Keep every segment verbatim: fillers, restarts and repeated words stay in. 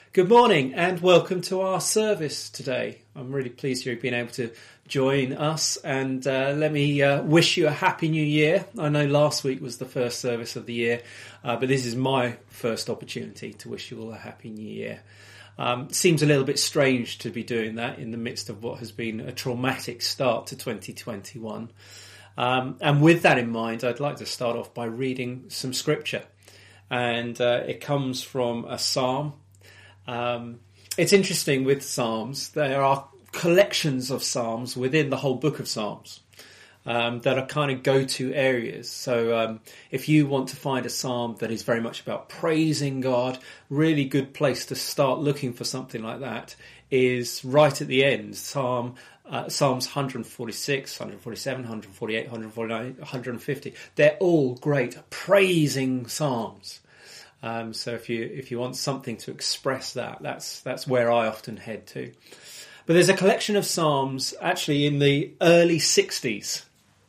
Good morning and welcome to our service today. I'm really pleased you've been able to join us, and uh, let me uh, wish you a happy new year. I know last week was the first service of the year, uh, but this is my first opportunity to wish you all a happy new year. Um, seems a little bit strange to be doing that in the midst of what has been a traumatic start to twenty twenty-one. Um, and with that in mind, I'd like to start off by reading some scripture. And uh, it comes from a psalm. Um, it's interesting with Psalms, there are collections of Psalms within the whole book of Psalms um, that are kind of go-to areas. So um, if you want to find a Psalm that is very much about praising God, really good place to start looking for something like that is right at the end, Psalm uh, Psalms one forty-six, one forty-seven, one forty-eight, one forty-nine, one fifty. They're all great praising Psalms. Um, so if you if you want something to express that, that's that's where I often head to. But there's a collection of Psalms actually in the early sixties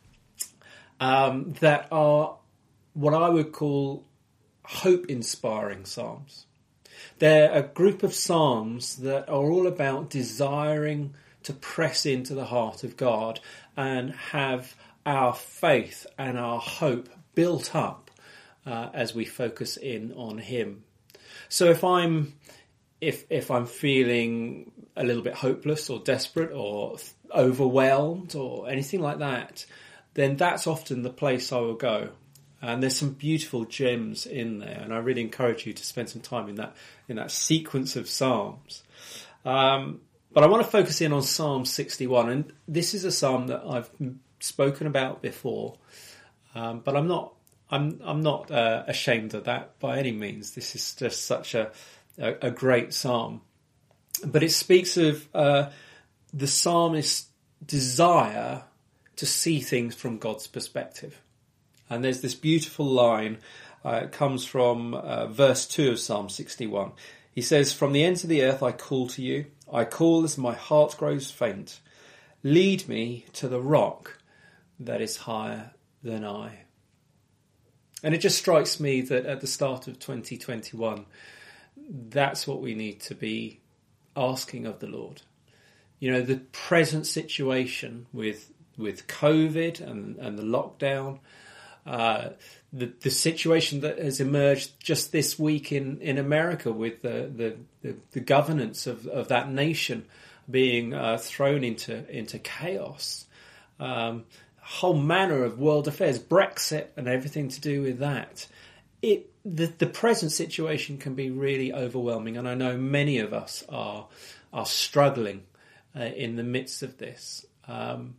um, that are what I would call hope-inspiring Psalms. They're a group of Psalms that are all about desiring to press into the heart of God and have our faith and our hope built up Uh, as we focus in on Him. So if I'm if if I'm feeling a little bit hopeless or desperate or overwhelmed or anything like that, then that's often the place I will go. And there's some beautiful gems in there, and I really encourage you to spend some time in that in that sequence of Psalms. Um, but I want to focus in on Psalm sixty-one, and this is a psalm that I've spoken about before, um, but I'm not. I'm I'm not uh, ashamed of that by any means. This is just such a a, a great psalm, but it speaks of uh, the psalmist's desire to see things from God's perspective. And there's this beautiful line. Uh, it comes from uh, verse two of Psalm sixty-one. He says, "From the ends of the earth I call to you. I call as my heart grows faint. Lead me to the rock that is higher than I." And it just strikes me that at the start of twenty twenty-one, that's what we need to be asking of the Lord. You know, the present situation with with COVID and, and the lockdown, uh, the, the situation that has emerged just this week in, in America with the, the, the, the governance of, of that nation being uh, thrown into, into chaos. Um whole manner of world affairs, Brexit and everything to do with that. It the, the present situation can be really overwhelming, and I know many of us are are struggling uh, in the midst of this. Um,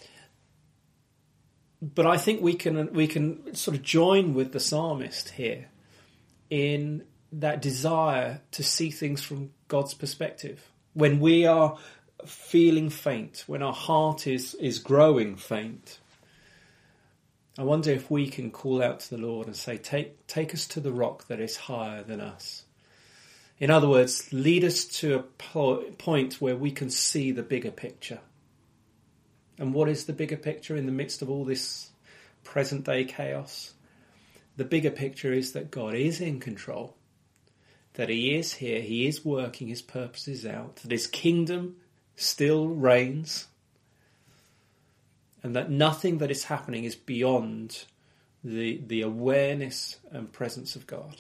but I think we can we can sort of join with the psalmist here in that desire to see things from God's perspective. When we are feeling faint, when our heart is is growing faint, I wonder if we can call out to the Lord and say, take take us to the rock that is higher than us. In other words, lead us to a po- point where we can see the bigger picture. And what is the bigger picture in the midst of all this present day chaos? The bigger picture is that God is in control, that He is here, He is working His purposes out, that His kingdom still reigns, and that nothing that is happening is beyond the the awareness and presence of God.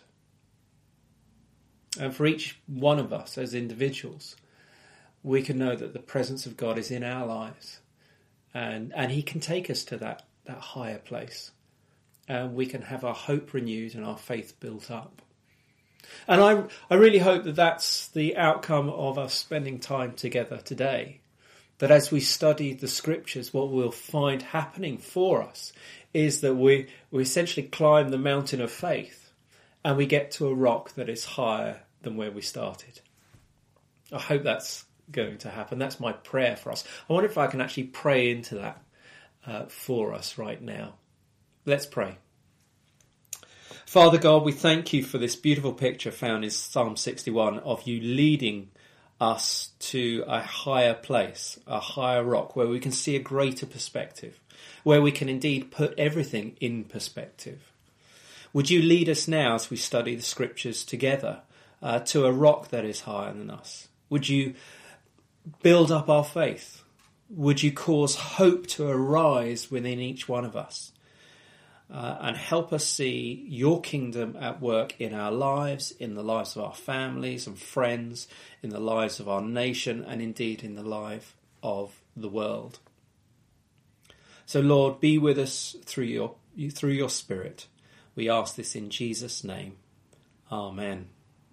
And for each one of us as individuals, we can know that the presence of God is in our lives, and and He can take us to that, that higher place, and we can have our hope renewed and our faith built up. And I I really hope that that's the outcome of us spending time together today. That as we study the scriptures, what we'll find happening for us is that we, we essentially climb the mountain of faith and we get to a rock that is higher than where we started. I hope that's going to happen. That's my prayer for us. I wonder if I can actually pray into that uh, for us right now. Let's pray. Father God, we thank you for this beautiful picture found in Psalm sixty-one of you leading us to a higher place, a higher rock, where we can see a greater perspective, where we can indeed put everything in perspective. Would you lead us now as we study the scriptures together uh, to a rock that is higher than us? Would you build up our faith? Would you cause hope to arise within each one of us? Uh, and help us see your kingdom at work in our lives, in the lives of our families and friends, in the lives of our nation, and indeed in the life of the world. So Lord, be with us through your through your Spirit. We ask this in Jesus' name. Amen.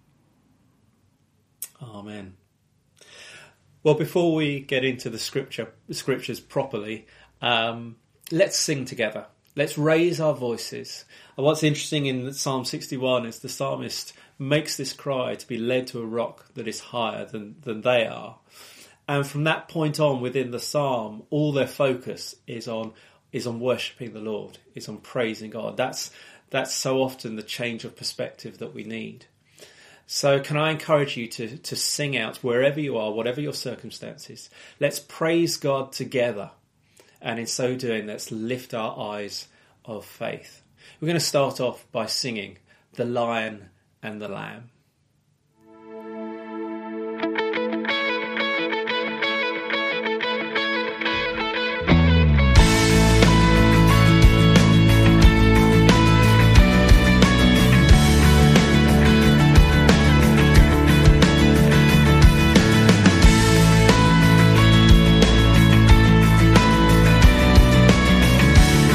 Amen. Well, before we get into the scripture the scriptures properly, um, let's sing together. Let's raise our voices. And what's interesting in Psalm sixty-one is the psalmist makes this cry to be led to a rock that is higher than, than they are. And from that point on within the psalm, all their focus is on is on worshipping the Lord, is on praising God. That's that's so often the change of perspective that we need. So can I encourage you to, to sing out wherever you are, whatever your circumstances. Let's praise God together. And in so doing, let's lift our eyes of faith. We're going to start off by singing The Lion and the Lamb.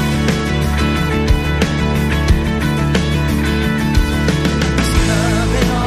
Coming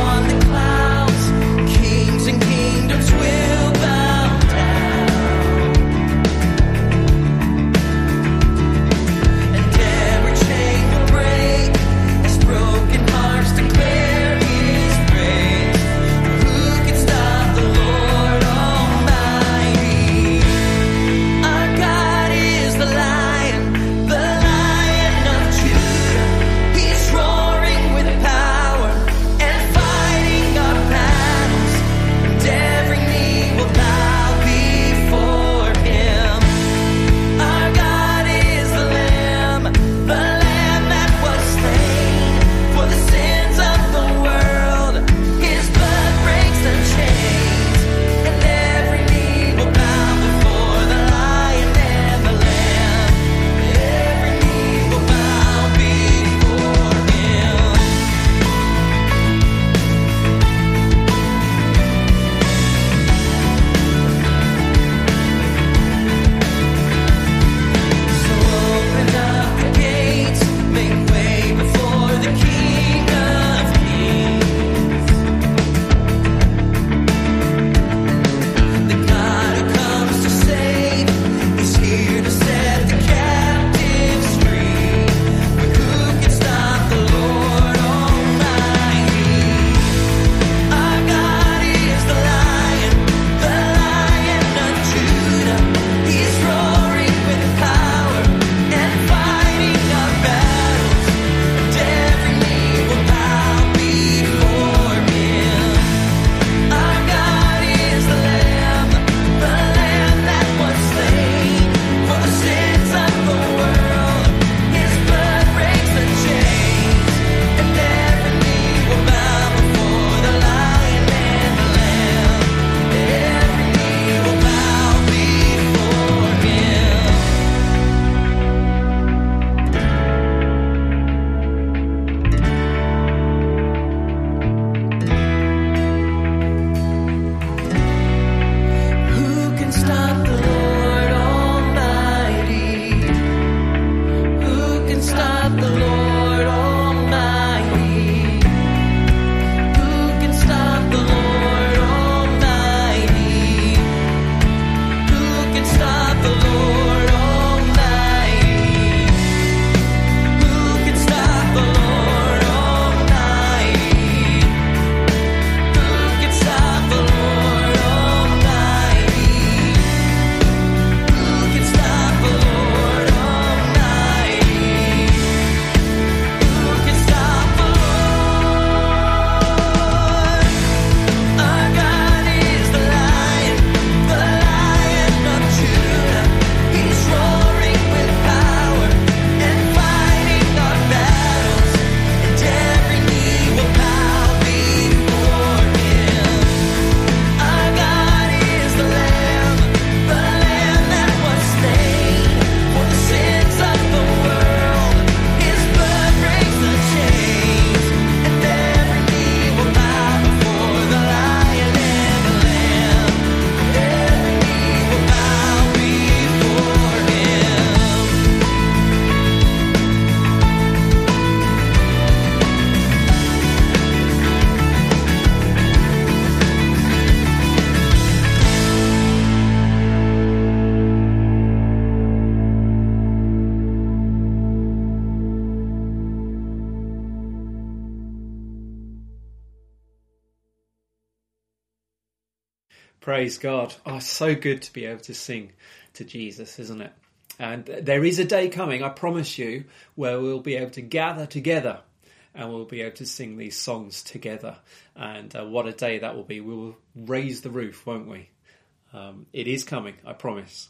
Praise God. Oh, it's so good to be able to sing to Jesus, isn't it? And there is a day coming, I promise you, where we'll be able to gather together and we'll be able to sing these songs together. And uh, what a day that will be. We will raise the roof, won't we? Um, it is coming, I promise.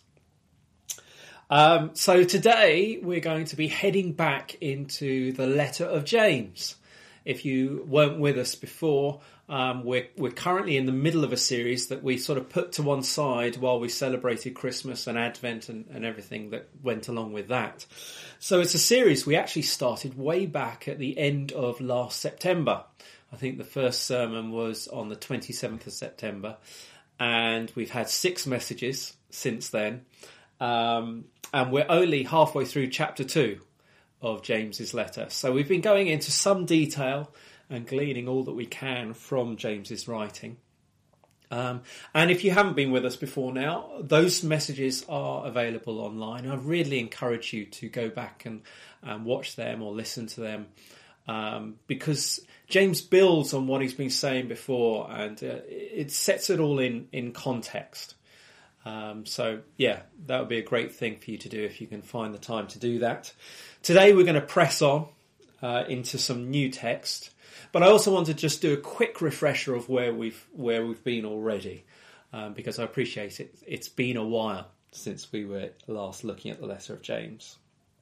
Um, so today we're going to be heading back into the letter of James. If you weren't with us before, um, we're, we're currently in the middle of a series that we sort of put to one side while we celebrated Christmas and Advent and, and everything that went along with that. So it's a series we actually started way back at the end of last September. I think the first sermon was on the twenty-seventh of September, and we've had six messages since then. Um, and we're only halfway through chapter two of James's letter. So we've been going into some detail and gleaning all that we can from James's writing. Um, and if you haven't been with us before now, those messages are available online. I really encourage you to go back and, and watch them or listen to them, um, because James builds on what he's been saying before, and uh, it sets it all in, in context. Um, so, yeah, that would be a great thing for you to do if you can find the time to do that. Today we're going to press on uh, into some new text, but I also want to just do a quick refresher of where we've where we've been already, um, because I appreciate it. It's been a while since we were last looking at the letter of James.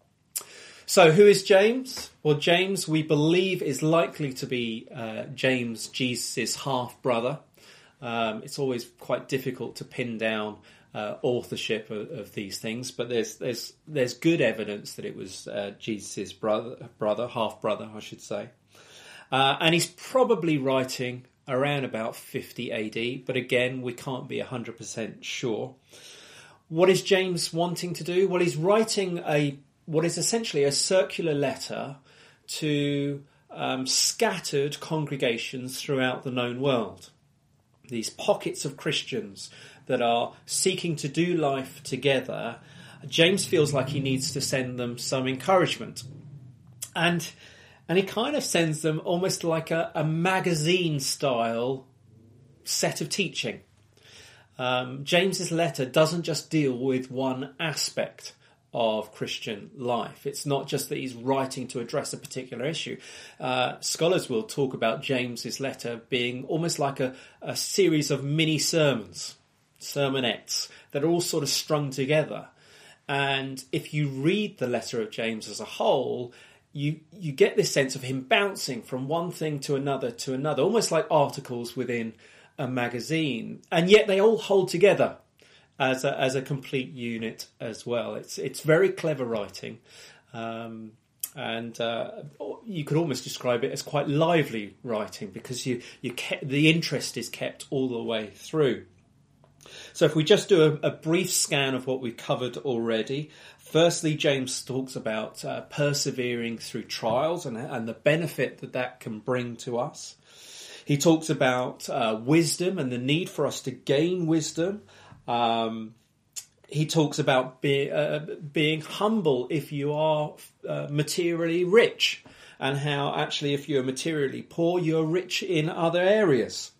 So, who is James? Well, James, we believe, is likely to be uh, James, Jesus' half brother. Um, it's always quite difficult to pin down uh, authorship of, of these things, but there's there's there's good evidence that it was uh, Jesus' brother, brother, half brother, I should say, uh, and he's probably writing around about fifty A D. But again, we can't be a hundred percent sure. What is James wanting to do? Well, he's writing a what is essentially a circular letter to um, scattered congregations throughout the known world. These pockets of Christians that are seeking to do life together. James feels like he needs to send them some encouragement. And and he kind of sends them almost like a, a magazine-style set of teaching. Um, James's letter doesn't just deal with one aspect of Christian life. It's not just that he's writing to address a particular issue. Uh, scholars will talk about James's letter being almost like a, a series of mini sermons, sermonettes, that are all sort of strung together. And if you read the letter of James as a whole, you you get this sense of him bouncing from one thing to another to another, almost like articles within a magazine. And yet they all hold together as a, as a complete unit as well. It's it's very clever writing, um, and uh, you could almost describe it as quite lively writing, because you you kept, the interest is kept all the way through. So if we just do a, a brief scan of what we've covered already, firstly, James talks about uh, persevering through trials and, and the benefit that that can bring to us. He talks about uh, wisdom and the need for us to gain wisdom. Um, he talks about be, uh, being humble if you are uh, materially rich, and how actually if you're materially poor, you're rich in other areas.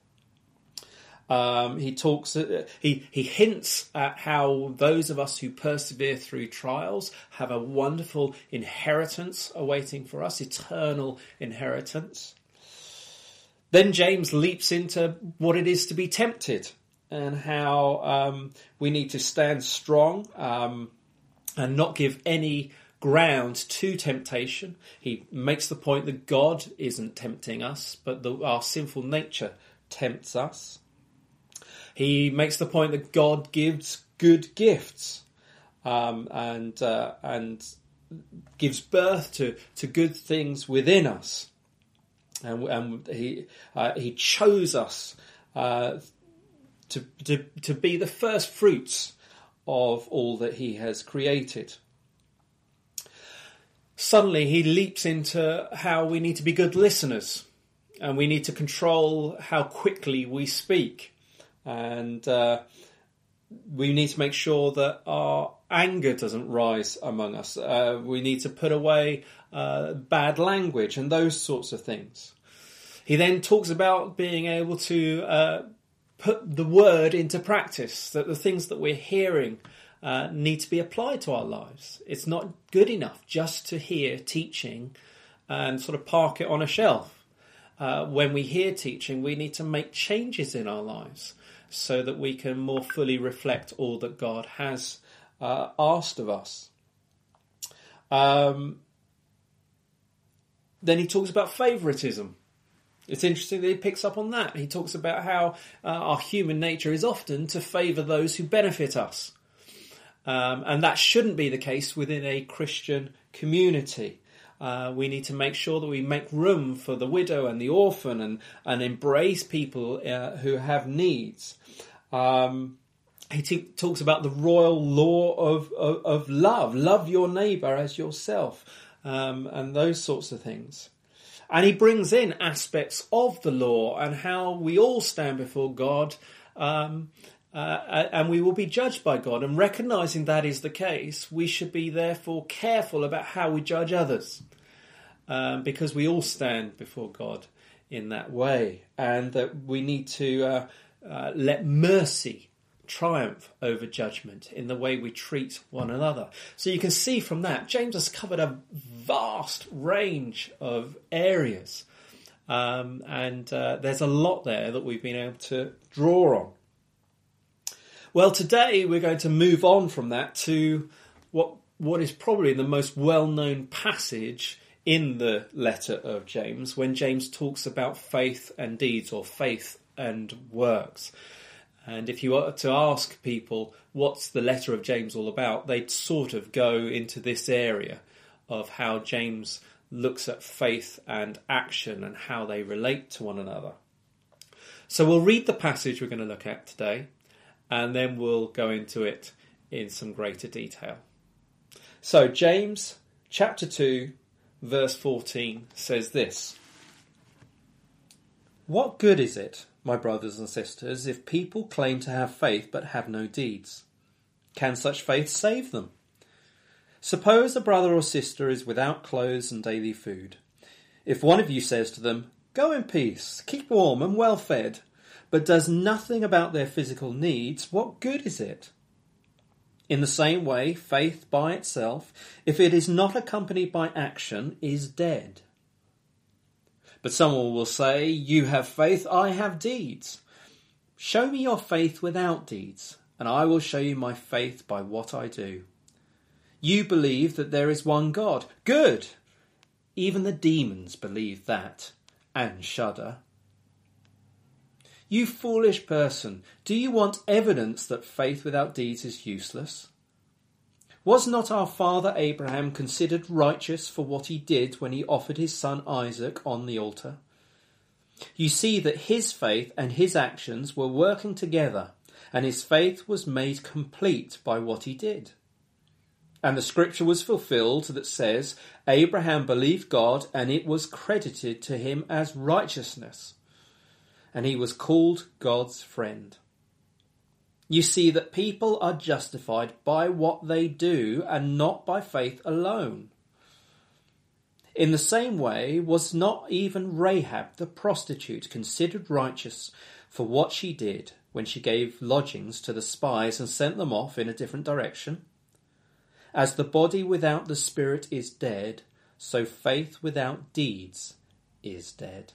Um, he talks. Uh, he he hints at how those of us who persevere through trials have a wonderful inheritance awaiting for us, eternal inheritance. Then James leaps into what it is to be tempted, and how um, we need to stand strong um, and not give any ground to temptation. He makes the point that God isn't tempting us, but that our sinful nature tempts us. He makes the point that God gives good gifts um, and uh, and gives birth to, to good things within us. And, and he uh, he chose us uh, To, to to be the first fruits of all that he has created. Suddenly he leaps into how we need to be good listeners, and we need to control how quickly we speak, and uh, we need to make sure that our anger doesn't rise among us. Uh, we need to put away uh, bad language and those sorts of things. He then talks about being able to uh, put the word into practice, that the things that we're hearing uh, need to be applied to our lives. It's not good enough just to hear teaching and sort of park it on a shelf. Uh, when we hear teaching, we need to make changes in our lives so that we can more fully reflect all that God has uh, asked of us. Um, then he talks about favouritism. It's interesting that he picks up on that. He talks about how uh, our human nature is often to favour those who benefit us. Um, and that shouldn't be the case within a Christian community. Uh, we need to make sure that we make room for the widow and the orphan and, and embrace people uh, who have needs. Um, he t- talks about the royal law of, of, of love. Love your neighbour as yourself, um, and those sorts of things. And he brings in aspects of the law and how we all stand before God, um, uh, and we will be judged by God. And recognising that is the case, we should be therefore careful about how we judge others, um, because we all stand before God in that way, and that we need to uh, uh, let mercy triumph over judgment in the way we treat one another. So you can see from that, James has covered a vast range of areas, um, and uh, there's a lot there that we've been able to draw on. Well, today we're going to move on from that to what what is probably the most well-known passage in the letter of James, when James talks about faith and deeds, or faith and works. And if you were to ask people what's the letter of James all about, they'd sort of go into this area of how James looks at faith and action and how they relate to one another. So we'll read the passage we're going to look at today, and then we'll go into it in some greater detail. So James chapter two, verse fourteen says this: "What good is it, my brothers and sisters, if people claim to have faith but have no deeds? Can such faith save them? Suppose a brother or sister is without clothes and daily food. If one of you says to them, 'Go in peace, keep warm and well fed,' but does nothing about their physical needs, what good is it? In the same way, faith by itself, if it is not accompanied by action, is dead. But someone will say, 'You have faith, I have deeds.' Show me your faith without deeds, and I will show you my faith by what I do. You believe that there is one God. Good! Even the demons believe that, and shudder. You foolish person, do you want evidence that faith without deeds is useless? Was not our father Abraham considered righteous for what he did when he offered his son Isaac on the altar? You see that his faith and his actions were working together, and his faith was made complete by what he did. And the scripture was fulfilled that says, 'Abraham believed God, and it was credited to him as righteousness,' and he was called God's friend. You see that people are justified by what they do and not by faith alone. In the same way, was not even Rahab the prostitute considered righteous for what she did when she gave lodgings to the spies and sent them off in a different direction? As the body without the spirit is dead, so faith without deeds is dead."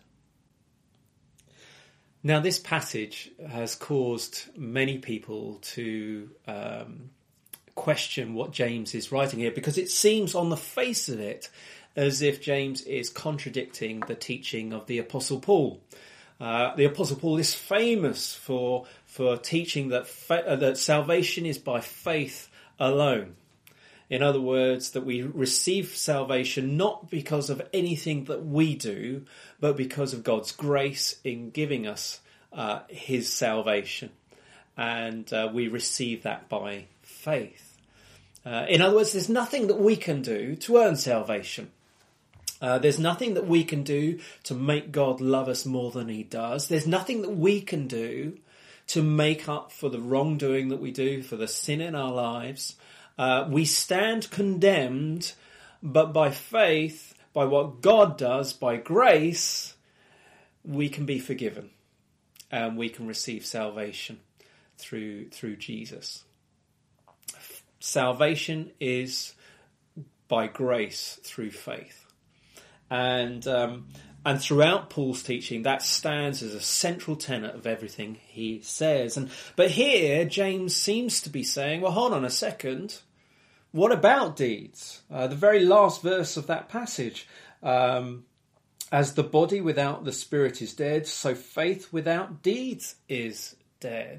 Now, this passage has caused many people to um, question what James is writing here, because it seems on the face of it as if James is contradicting the teaching of the Apostle Paul. Uh, the Apostle Paul is famous for for teaching that fa- uh, that salvation is by faith alone. In other words, that we receive salvation not because of anything that we do, but because of God's grace in giving us uh, his salvation. And uh, we receive that by faith. Uh, in other words, there's nothing that we can do to earn salvation. Uh, there's nothing that we can do to make God love us more than he does. There's nothing that we can do to make up for the wrongdoing that we do, for the sin in our lives. Uh, we stand condemned, but by faith, by what God does, by grace, we can be forgiven. and we can receive salvation through through Jesus. Salvation is by grace through faith. And um, and throughout Paul's teaching, that stands as a central tenet of everything he says. And but here, James seems to be saying, well, hold on a second. What about deeds? Uh, the very last verse of that passage. Um, As the body without the spirit is dead, so faith without deeds is dead.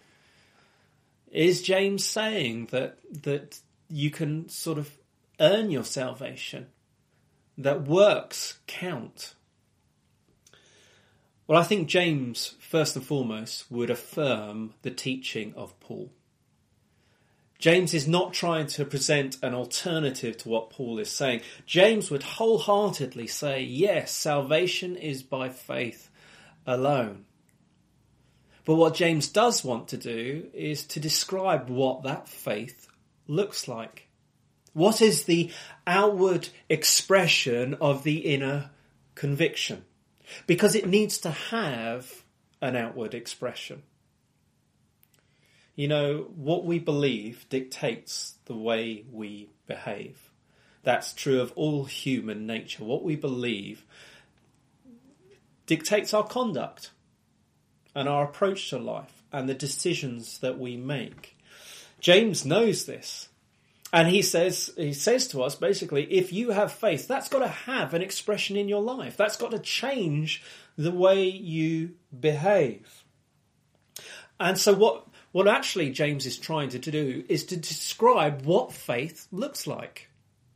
Is James saying that that you can sort of earn your salvation, that works count? Well, I think James, first and foremost, would affirm the teaching of Paul. James is not trying to present an alternative to what Paul is saying. James would wholeheartedly say, yes, salvation is by faith alone. But what James does want to do is to describe what that faith looks like. What is the outward expression of the inner conviction? Because it needs to have an outward expression. You know, what we believe dictates the way we behave. That's true of all human nature. What we believe dictates our conduct and our approach to life and the decisions that we make. James knows this. And he says, he says to us, basically, if you have faith, that's got to have an expression in your life. That's got to change the way you behave. And so what... What actually James is trying to do is to describe what faith looks like.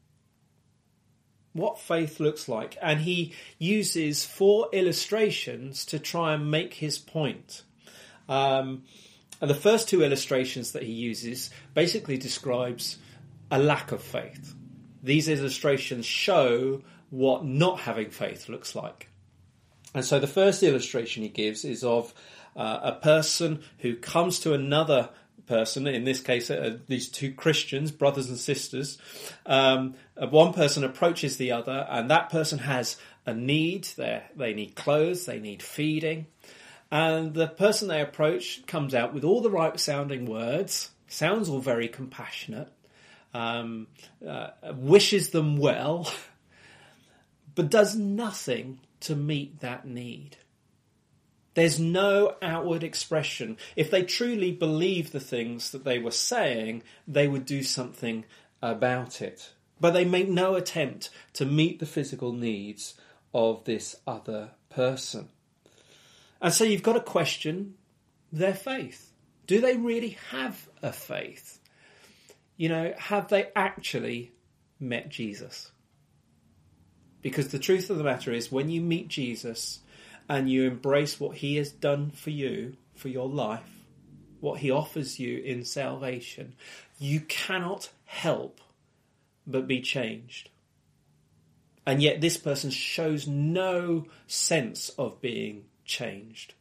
What faith looks like. And he uses four illustrations to try and make his point. Um, and the first two illustrations that he uses basically describes a lack of faith. These illustrations show what not having faith looks like. And so the first illustration he gives is of Uh, a person who comes to another person, in this case uh, these two Christians, brothers and sisters. Um, uh, one person approaches the other, and that person has a need. They they need clothes, they need feeding. And the person they approach comes out with all the right sounding words, sounds all very compassionate, um, uh, wishes them well, but does nothing to meet that need. There's no outward expression. If they truly believed the things that they were saying, they would do something about it. But they make no attempt to meet the physical needs of this other person. And so you've got to question their faith. Do they really have a faith? You know, have they actually met Jesus? Because the truth of the matter is, when you meet Jesus and you embrace what he has done for you, for your life, what he offers you in salvation, you cannot help but be changed. And yet this person shows no sense of being changed.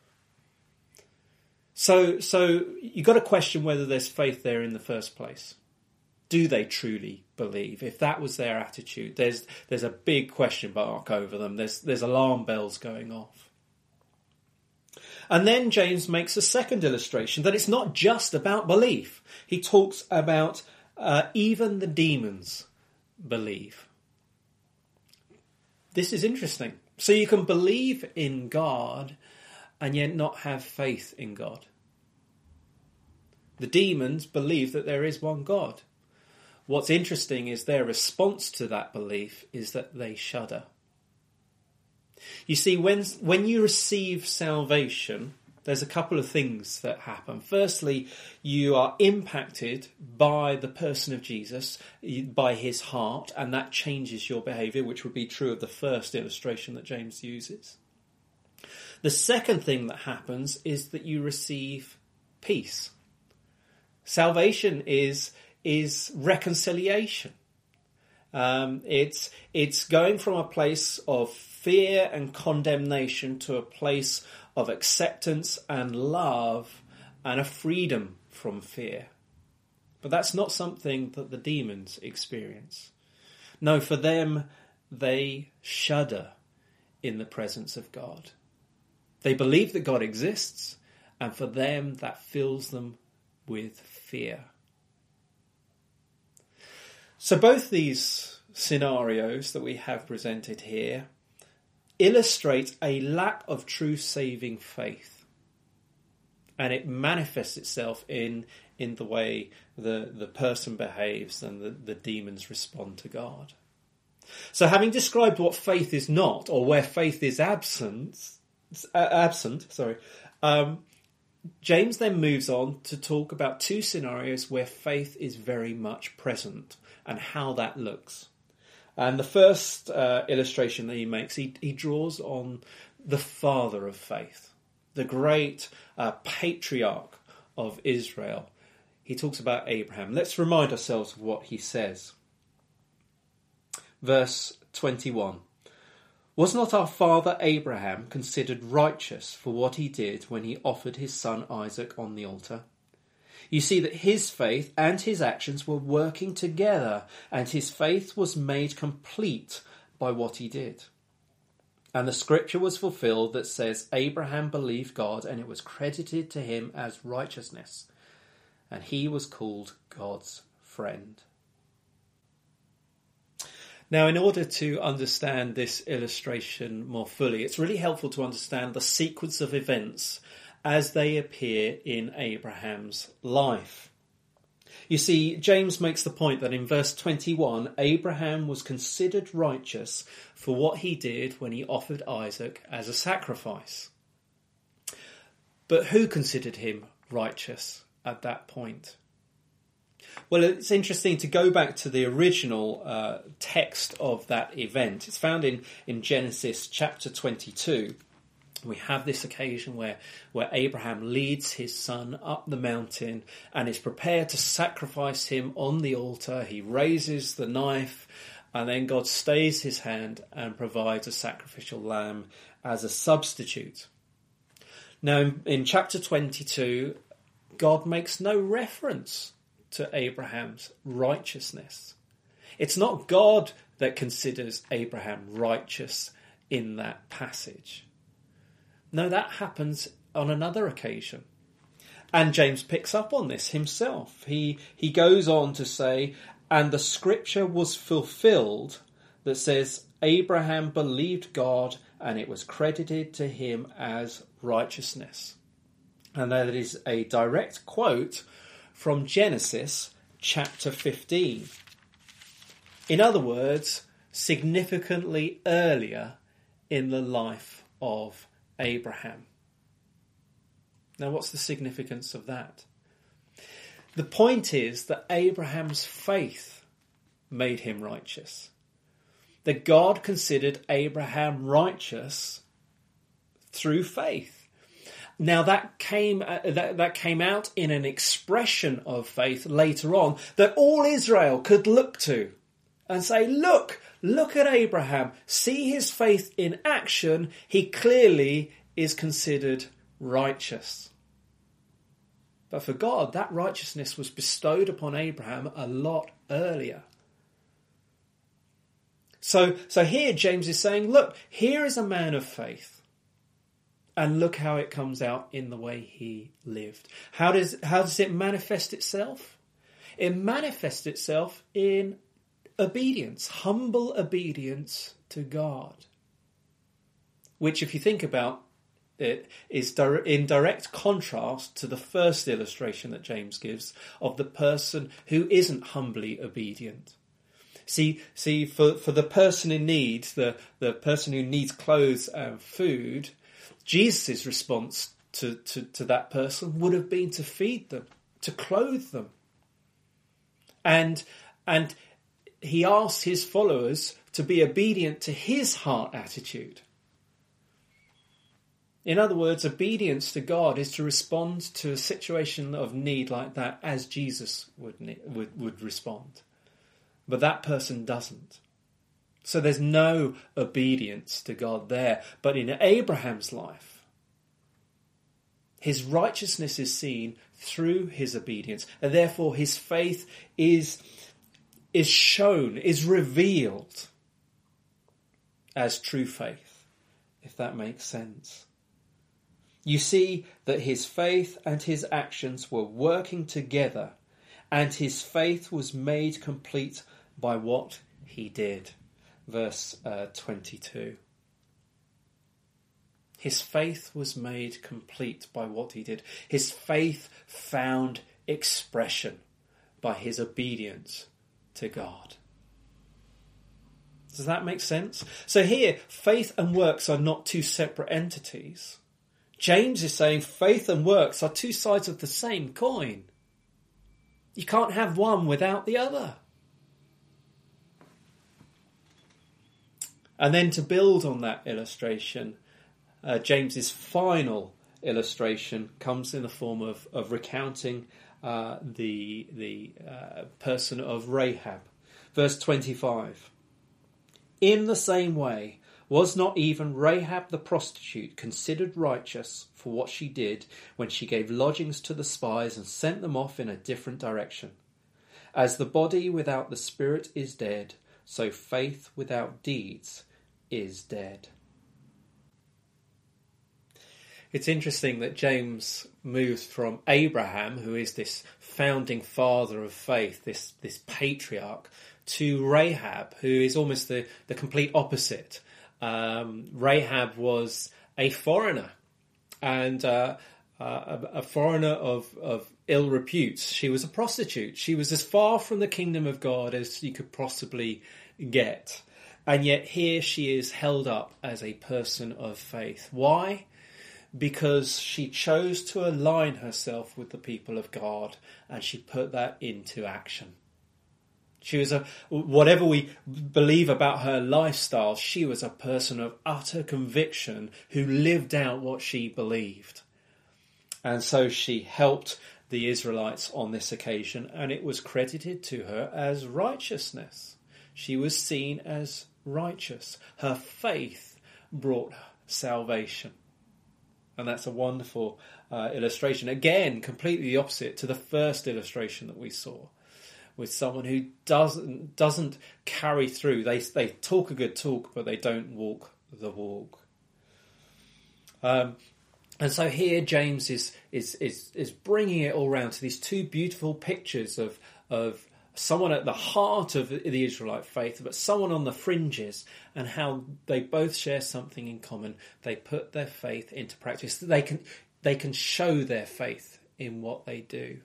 So, so you've got to question whether there's faith there in the first place. Do they truly believe? If that was their attitude, there's there's a big question mark over them. There's there's alarm bells going off. And then James makes a second illustration that it's not just about belief. He talks about uh, even the demons believe. This is interesting. So you can believe in God and yet not have faith in God. The demons believe that there is one God. What's interesting is their response to that belief is that they shudder. You see, when when you receive salvation, there's a couple of things that happen. Firstly, you are impacted by the person of Jesus, by his heart, and that changes your behaviour, which would be true of the first illustration that James uses. The second thing that happens is that you receive peace. Salvation is is reconciliation. Um, it's it's going from a place of fear and condemnation to a place of acceptance and love and a freedom from fear. But that's not something that the demons experience. No, for them, they shudder in the presence of God. They believe that God exists, and for them that fills them with fear. So both these scenarios that we have presented here illustrate a lack of true saving faith. And it manifests itself in, in the way the, the person behaves and the, the demons respond to God. So having described what faith is not, or where faith is absent, uh, absent, sorry, um, James then moves on to talk about two scenarios where faith is very much present and how that looks. And the first uh, illustration that he makes, he, he draws on the father of faith, the great uh, patriarch of Israel. He talks about Abraham. Let's remind ourselves of what he says. Verse twenty-one. Was not our father Abraham considered righteous for what he did when he offered his son Isaac on the altar? You see that his faith and his actions were working together, and his faith was made complete by what he did. And the scripture was fulfilled that says, Abraham believed God, and it was credited to him as righteousness, and he was called God's friend. Now, in order to understand this illustration more fully, it's really helpful to understand the sequence of events as they appear in Abraham's life. You see, James makes the point that in verse twenty-one, Abraham was considered righteous for what he did when he offered Isaac as a sacrifice. But who considered him righteous at that point? Well, it's interesting to go back to the original uh, text of that event. It's found in, in Genesis chapter twenty-two. We have this occasion where, where Abraham leads his son up the mountain and is prepared to sacrifice him on the altar. He raises the knife, and then God stays his hand and provides a sacrificial lamb as a substitute. Now, in, in chapter twenty-two, God makes no reference to Abraham's righteousness. It's not God that considers Abraham righteous in that passage. No, that happens on another occasion. And James picks up on this himself. He, he goes on to say, and the scripture was fulfilled that says, Abraham believed God and it was credited to him as righteousness. And that is a direct quote from Genesis chapter fifteen. In other words, significantly earlier in the life of Abraham. Now, what's the significance of that? The point is that Abraham's faith made him righteous. That God considered Abraham righteous through faith. Now that came uh, that, that came out in an expression of faith later on that all Israel could look to and say, look, look at Abraham. See his faith in action. He clearly is considered righteous. But for God, that righteousness was bestowed upon Abraham a lot earlier. So, so here James is saying, look, here is a man of faith. And look how it comes out in the way he lived. How does, how does it manifest itself? It manifests itself in obedience, humble obedience to God. Which, if you think about it, is in direct contrast to the first illustration that James gives of the person who isn't humbly obedient. See, see, for, for the person in need, the, the person who needs clothes and food, Jesus' response to, to, to that person would have been to feed them, to clothe them. And, and he asks his followers to be obedient to his heart attitude. In other words, obedience to God is to respond to a situation of need like that as Jesus would, would, would respond. But that person doesn't. So there's no obedience to God there. But in Abraham's life, his righteousness is seen through his obedience. And therefore his faith is, is shown, is revealed as true faith, if that makes sense. You see that his faith and his actions were working together, and his faith was made complete by what he did. Verse uh, twenty-two. His faith was made complete by what he did. His faith found expression by his obedience to God. Does that make sense? So here, faith and works are not two separate entities. James is saying faith and works are two sides of the same coin. You can't have one without the other. And then to build on that illustration, uh, James's final illustration comes in the form of, of recounting uh, the, the uh, person of Rahab. Verse twenty-five. In the same way, was not even Rahab the prostitute considered righteous for what she did when she gave lodgings to the spies and sent them off in a different direction? As the body without the spirit is dead, so faith without deeds is dead. It's interesting that James moves from Abraham, who is this founding father of faith, this, this patriarch, to Rahab, who is almost the, the complete opposite. Um, Rahab was a foreigner, and uh, uh, a, a foreigner of, of ill repute. She was a prostitute. She was as far from the kingdom of God as you could possibly get. And yet here she is held up as a person of faith. Why? Because she chose to align herself with the people of God, and she put that into action. She was a, whatever we believe about her lifestyle, she was a person of utter conviction who lived out what she believed. And so she helped the Israelites on this occasion, and it was credited to her as righteousness. She was seen as righteous. Her faith brought salvation. And that's a wonderful uh, illustration. Again, completely the opposite to the first illustration that we saw, with someone who doesn't doesn't carry through. They they talk a good talk, but they don't walk the walk. Um, and so here James is is is is bringing it all round to these two beautiful pictures of of someone at the heart of the Israelite faith, but someone on the fringes, and how they both share something in common. They put their faith into practice. They can they can show their faith in what they do.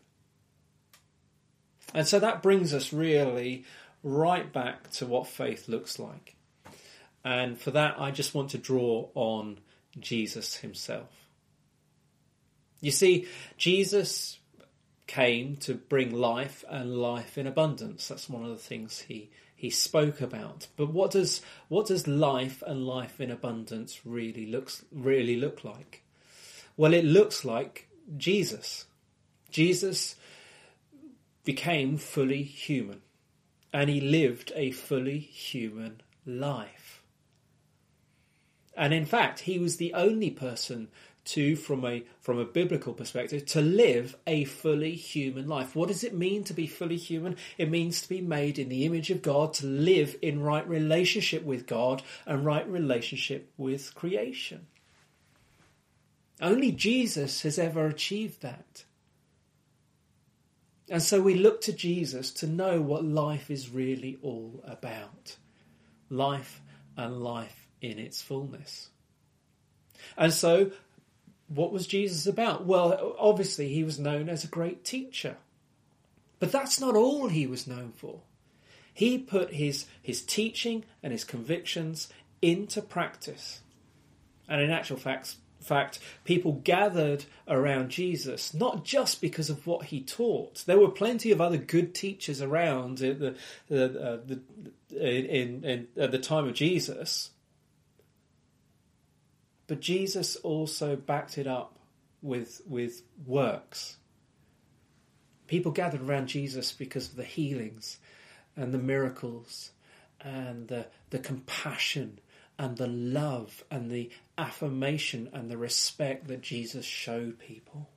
And so that brings us really right back to what faith looks like. And for that, I just want to draw on Jesus himself. You see, Jesus came to bring life and life in abundance. That's one of the things he, he spoke about. But what does what does life and life in abundance really looks really look like? Well, it looks like Jesus. Jesus became fully human, and he lived a fully human life. And in fact, he was the only person to, from a from a biblical perspective, to live a fully human life. What does it mean to be fully human? It means to be made in the image of God, to live in right relationship with God and right relationship with creation. Only Jesus has ever achieved that. And so we look to Jesus to know what life is really all about. Life and life in its fullness. And so, what was Jesus about? Well, obviously he was known as a great teacher. But that's not all he was known for. He put his, his teaching and his convictions into practice. And in actual fact, fact, people gathered around Jesus, not just because of what he taught. There were plenty of other good teachers around at the, the, uh, the, in, in, at the time of Jesus. But Jesus also backed it up with, with works. People gathered around Jesus because of the healings and the miracles and the, the compassion and the love and the affirmation and the respect that Jesus showed people.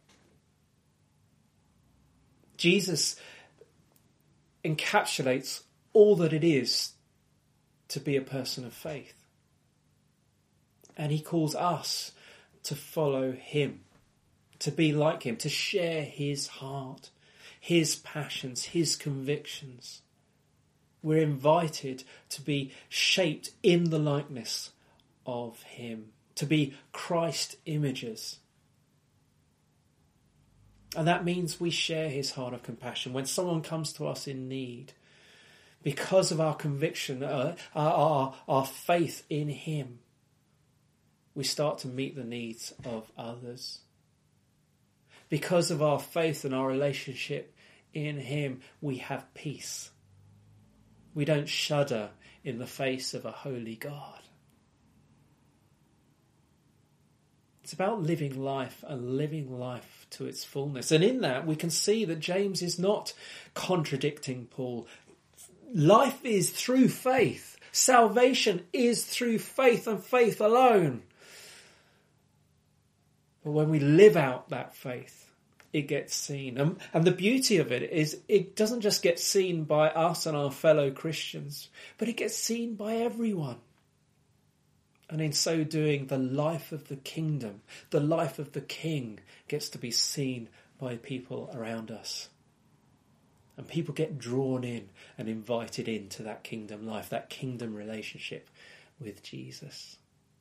Jesus encapsulates all that it is to be a person of faith. And he calls us to follow him, to be like him, to share his heart, his passions, his convictions. We're invited to be shaped in the likeness of him, to be Christ images. And that means we share his heart of compassion. When someone comes to us in need, because of our conviction, uh, our, our, our faith in him, we start to meet the needs of others. Because of our faith and our relationship in him, we have peace. We don't shudder in the face of a holy God. It's about living life and living life to its fullness. And in that, we can see that James is not contradicting Paul. Life is through faith. Salvation is through faith and faith alone. But when we live out that faith, it gets seen. And, and the beauty of it is it doesn't just get seen by us and our fellow Christians, but it gets seen by everyone. And in so doing, the life of the kingdom, the life of the king, gets to be seen by people around us. And people get drawn in and invited into that kingdom life, that kingdom relationship with Jesus.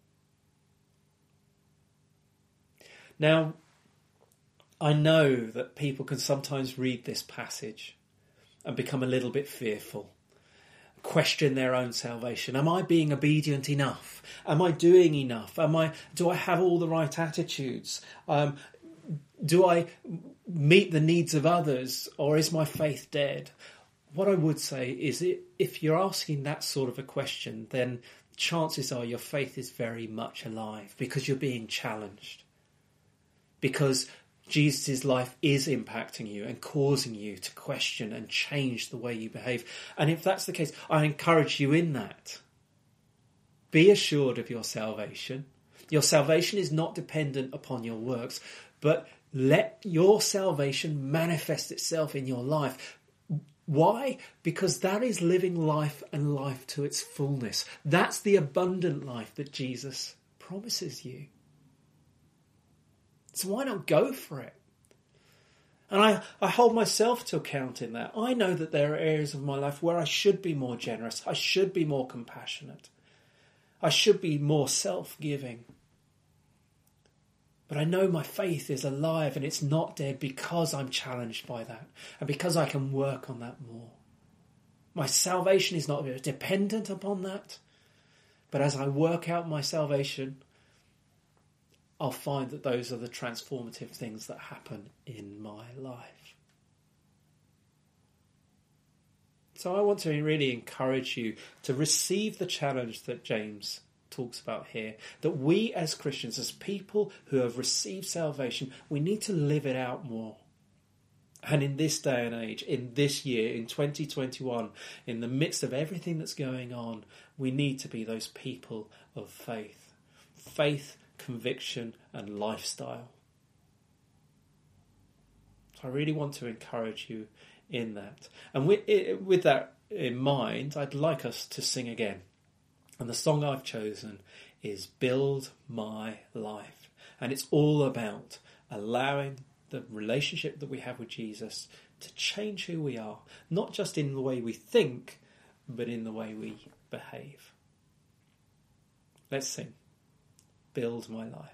Now, I know that people can sometimes read this passage and become a little bit fearful, question their own salvation. Am I being obedient enough? Am I doing enough? Am I? Do I have all the right attitudes? Um, do I meet the needs of others, or is my faith dead? What I would say is, if you're asking that sort of a question, then chances are your faith is very much alive, because you're being challenged. Because Jesus' life is impacting you and causing you to question and change the way you behave. And if that's the case, I encourage you in that. Be assured of your salvation. Your salvation is not dependent upon your works, but let your salvation manifest itself in your life. Why? Because that is living life and life to its fullness. That's the abundant life that Jesus promises you. So why not go for it? And I, I hold myself to account in that. I know that there are areas of my life where I should be more generous. I should be more compassionate. I should be more self-giving. But I know my faith is alive and it's not dead because I'm challenged by that and because I can work on that more. My salvation is not dependent upon that. But as I work out my salvation, I'll find that those are the transformative things that happen in my life. So I want to really encourage you to receive the challenge that James talks about here, that we as Christians, as people who have received salvation, we need to live it out more. And in this day and age, in this year, in twenty twenty-one, in the midst of everything that's going on, we need to be those people of faith. Faith, conviction and lifestyle. So I really want to encourage you in that. And with, with that in mind, I'd like us to sing again. And the song I've chosen is Build My Life. And it's all about allowing the relationship that we have with Jesus to change who we are, not just in the way we think, but in the way we behave. Let's sing. Build my life.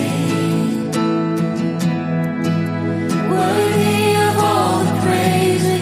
Worthy of all the praise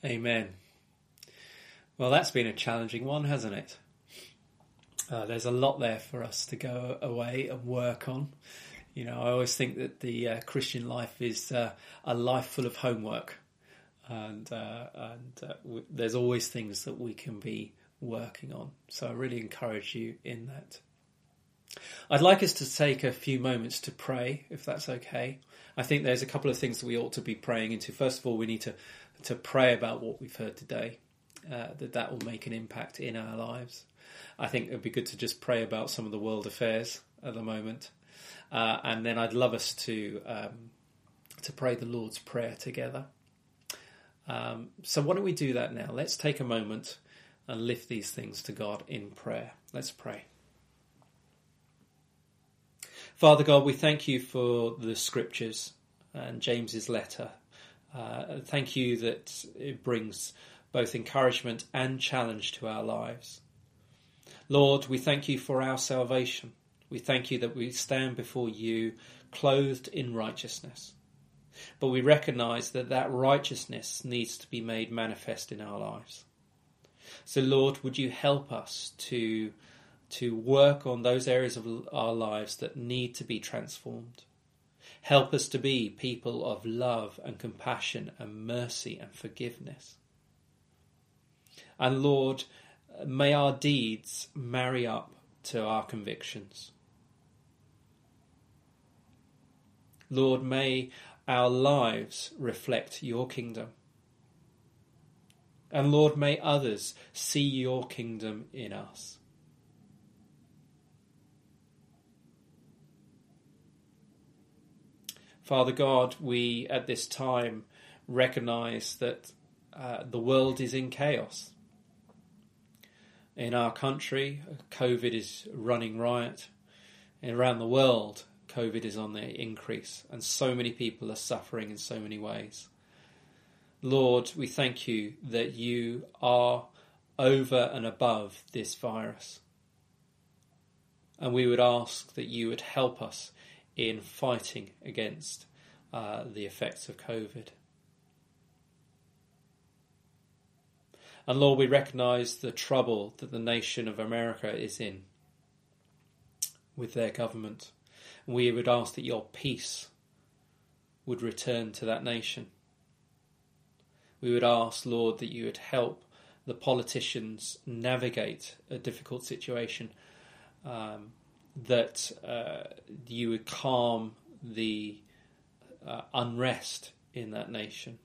Amen. Well, that's been a challenging one, hasn't it? Uh, there's a lot there for us to go away and work on. You know, I always think that the uh, Christian life is uh, a life full of homework, and uh, and uh, w- there's always things that we can be working on. So I really encourage you in that. I'd like us to take a few moments to pray, if that's okay. I think there's a couple of things that we ought to be praying into. First of all, we need to, to pray about what we've heard today, uh, that that will make an impact in our lives. I think it would be good to just pray about some of the world affairs at the moment. Uh, and then I'd love us to um, to pray the Lord's Prayer together. Um, so why don't we do that now? Let's take a moment and lift these things to God in prayer. Let's pray. Father God, we thank you for the scriptures and James's letter. Uh, thank you that it brings both encouragement and challenge to our lives. Lord, we thank you for our salvation. We thank you that we stand before you clothed in righteousness. But we recognise that that righteousness needs to be made manifest in our lives. So Lord, would you help us to, to work on those areas of our lives that need to be transformed. Help us to be people of love and compassion and mercy and forgiveness. And Lord, may our deeds marry up to our convictions. Lord, may our lives reflect your kingdom. And Lord, may others see your kingdom in us. Father God, we at this time recognise that uh, the world is in chaos. In our country, COVID is running riot. And around the world, COVID is on the increase. And so many people are suffering in so many ways. Lord, we thank you that you are over and above this virus. And we would ask that you would help us in fighting against uh, the effects of COVID. And Lord, we recognise the trouble that the nation of America is in with their government. And we would ask that your peace would return to that nation. We would ask, Lord, that you would help the politicians navigate a difficult situation, um, that uh, you would calm the uh, unrest in that nation,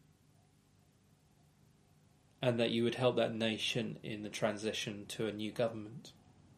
and that you would help that nation in the transition to a new government.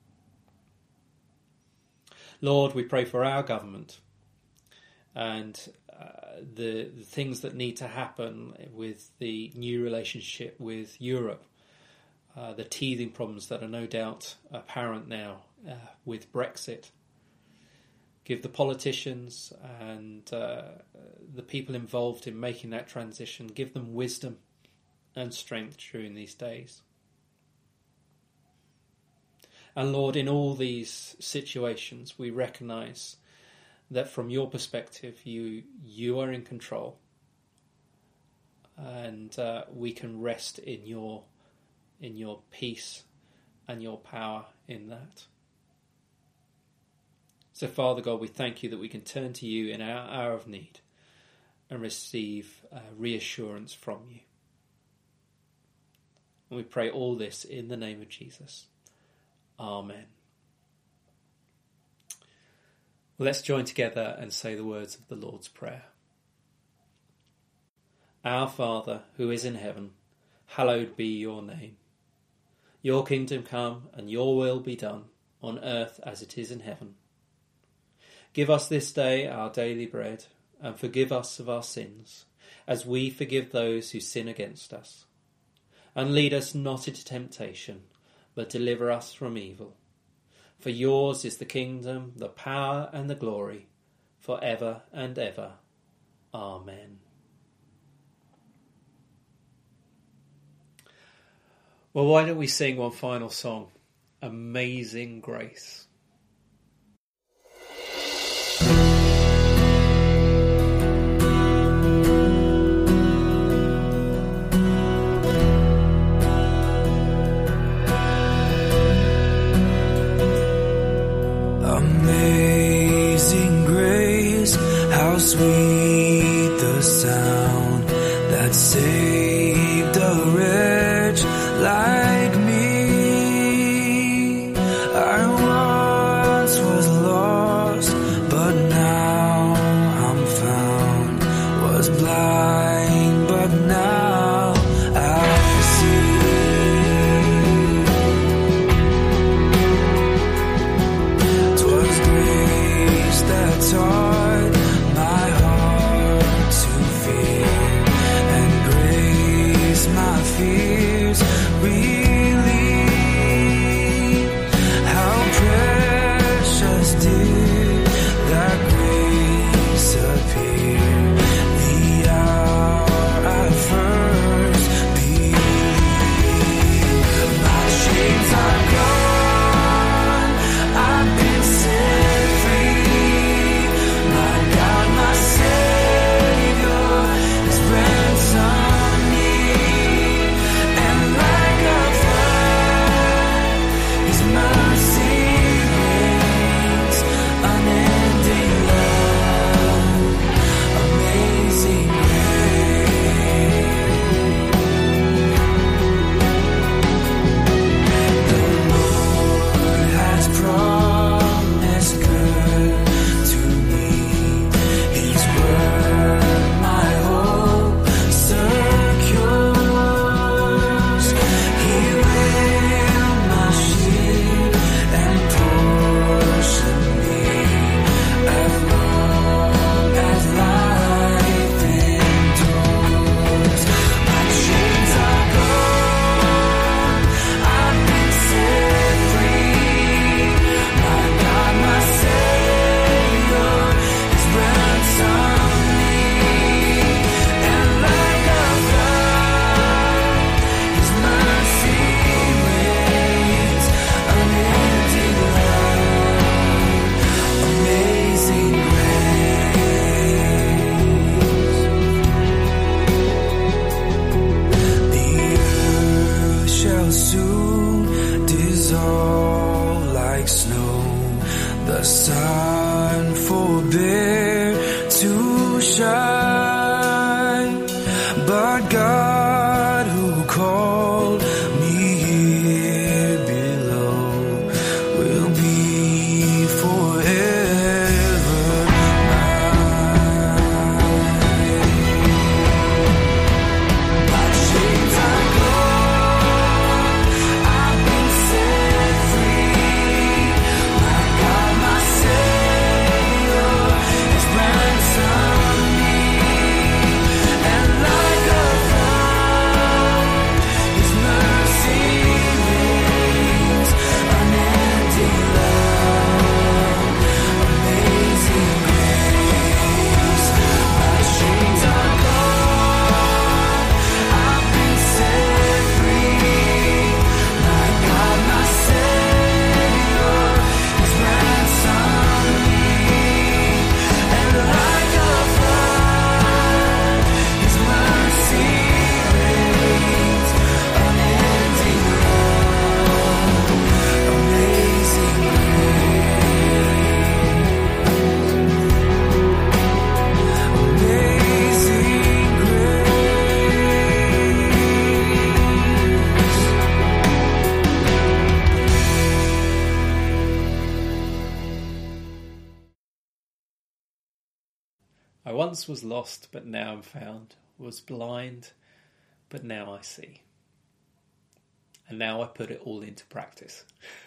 Lord, we pray for our government and uh, the, the things that need to happen with the new relationship with Europe, uh, the teething problems that are no doubt apparent now uh, with Brexit. Give the politicians and uh, the people involved in making that transition, give them wisdom and strength during these days. And Lord, in all these situations, we recognise that from your perspective, you you are in control, and uh, we can rest in your in your peace and your power in that. So, Father God, we thank you that we can turn to you in our hour of need and receive uh, reassurance from you. And we pray all this in the name of Jesus. Amen. Let's join together and say the words of the Lord's Prayer. Our Father, who is in heaven, hallowed be your name. Your kingdom come, and your will be done, on earth as it is in heaven. Give us this day our daily bread, and forgive us of our sins, as we forgive those who sin against us. And lead us not into temptation, but deliver us from evil. For yours is the kingdom, the power, and the glory, for ever and ever. Amen. Well, why don't we sing one final song? Amazing Grace. sweet the sound that saved a wretch like me. I once was lost, but now I'm found. Was blind, but now I see. 'Twas grace that taught my heart to fear, and grace my fears relieved. How precious did that grace appear the hour I first believed. My chains are gone, I've been set free. My God, my Savior has ransomed me, and like a flood, His mercy reigns. Unending love, amazing grace. The Lord has promised good to me. His word my hope secures. He will my shield and portion me as long as life endures. My chains are gone, I've been set free. My God, my Savior has ransomed me, and like a flood, His mercy reigns. Unending love, amazing grace. The earth shall soon dissolve like snow. The sun forbear to shine, but God who called me here below will be forever mine. My chains are gone, I've been set free. My God, my Savior has ransomed me, and like a flood, His mercy reigns. Unending love, amazing grace. My chains are gone, I've been set free. My God, my Savior has ransomed me, and like a flood, His mercy reigns. Unending love, amazing amazing grace. I once was lost, but now am found. Was blind, but now I see. And now I put it all into practice.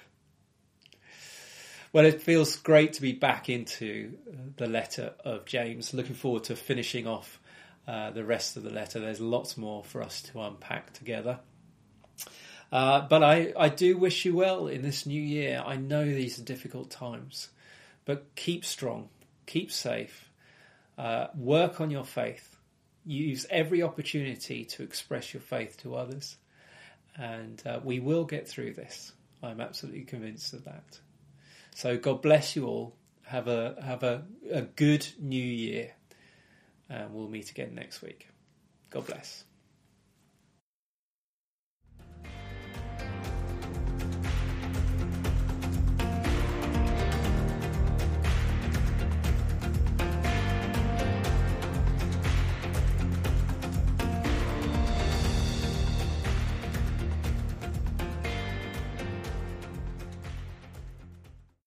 Well, it feels great to be back into the letter of James. Looking forward to finishing off uh, the rest of the letter. There's lots more for us to unpack together. Uh, but I, I do wish you well in this new year. I know these are difficult times, but keep strong, keep safe, uh, work on your faith. Use every opportunity to express your faith to others. And uh, we will get through this. I'm absolutely convinced of that. So God bless you all. Have a have a, a good new year. And we'll meet again next week. God bless.